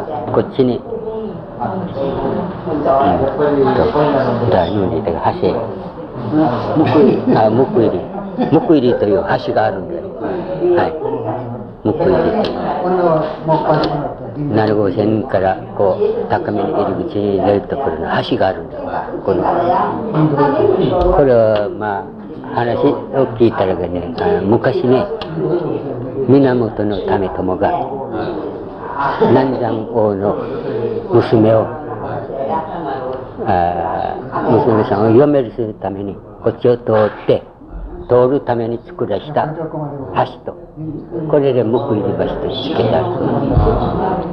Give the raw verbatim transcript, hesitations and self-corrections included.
こっちに、うん、とだぬりで橋、あ、むくいり、むくいりという橋があるんだよ。はい。むくいりという。なな号線からこう高めの入り口に出るところの橋があるんだよ。このこれはまあ話を聞いたらね、あの昔ね、源為朝が南山王の娘をあ娘さんを嫁にするためにこっちを通って通るために作らした橋と、これで報いり橋としてある。